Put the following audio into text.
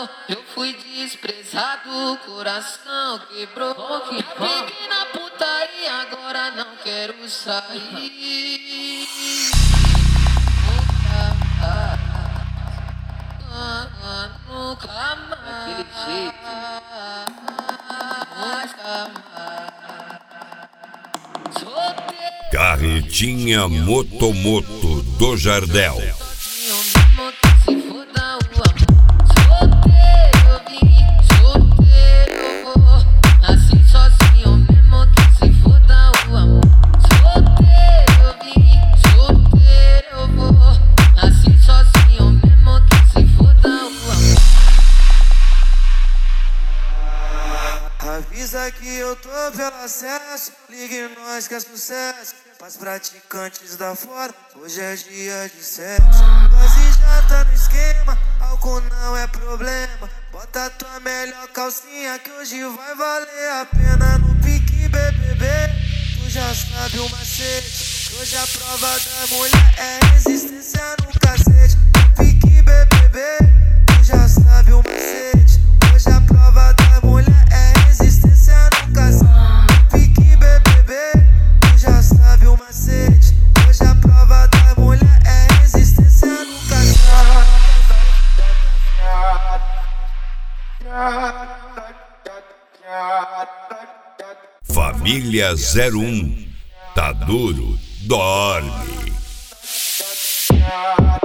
Eu fui desprezado, coração quebrou. Peguei na putaria, agora não quero sair. Nunca mais. Daquele jeito. Nunca mais. Solteiro. Carretinha Motomoto do Jardel. Avisa que eu tô pelo acesso, ligue nós que é sucesso. Pras praticantes da fora, hoje é dia de sexo. Dose já tá no esquema, álcool não é problema. Bota tua melhor calcinha que hoje vai valer a pena. No pique BBB, tu já sabe o macete. Hoje a prova da mulher é resistência no cacete. No pique BBB, tu já sabe o macete. Hoje a prova da mulher é resistência no cacete. No pique BBB, tu já sabe o macete. Hoje a prova da mulher é resistência no cacete. Família 01, tá duro, dorme.